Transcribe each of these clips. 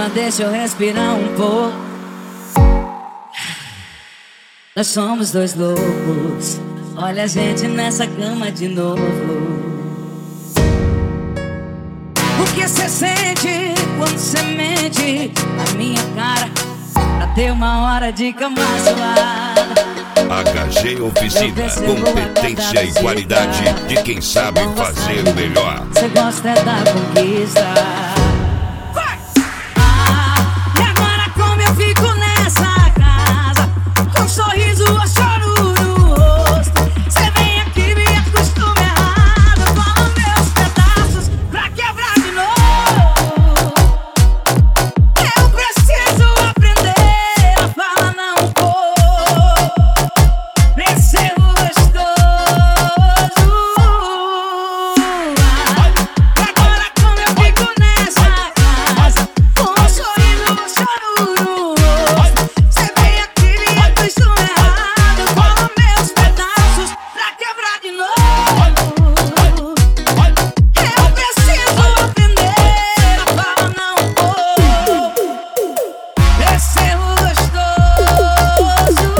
Calma, deixa eu respirar um pouco. Nós somos dois loucos. Olha a gente nessa cama de novo. O que cê sente quando cê mente na minha cara pra ter uma hora de cama suada? HG Oficina, competência e qualidade de quem sabe fazer o melhor. Cê gosta é da conquista. E agora como eu fico nessa casa, com um sorriso ou choro no rosto? Cê vem aqui me acostuma errado, fala meus pedaços pra quebrar de novo. Eu preciso aprender a falar não vou. Ser gostoso. Agora como eu fico nessa casa, com um sorriso ou choro no rosto? Cê vem aqui me acostuma errado, fala meus pedaços pra quebrar de novo. Eu preciso aprender a falar não vou. Ser gostoso.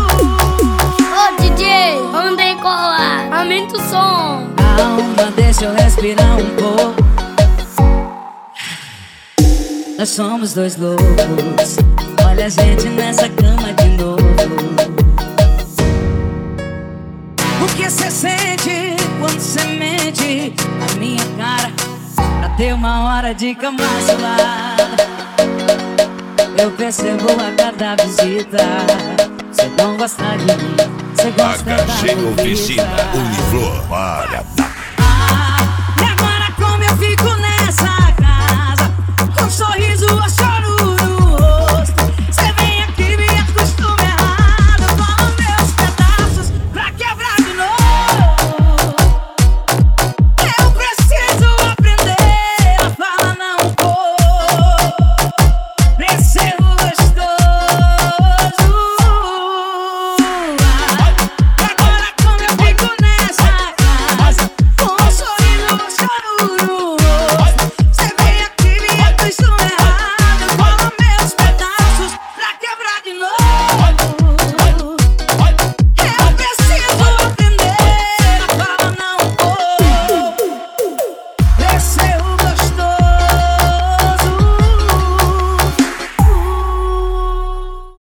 Ô DJ, vamos decolar, aumenta o som. Calma, deixa eu respirar um pouco. Nós somos dois loucos. Olha a gente nessa cama de novo. O que cê sente quando cê mente na minha cara pra ter uma hora de cama suada? Eu percebo a cada visita. Cê não gosta de mim, cê gosta da HG Oficina, conquista. Uniflor, para. E agora como eu fico nessa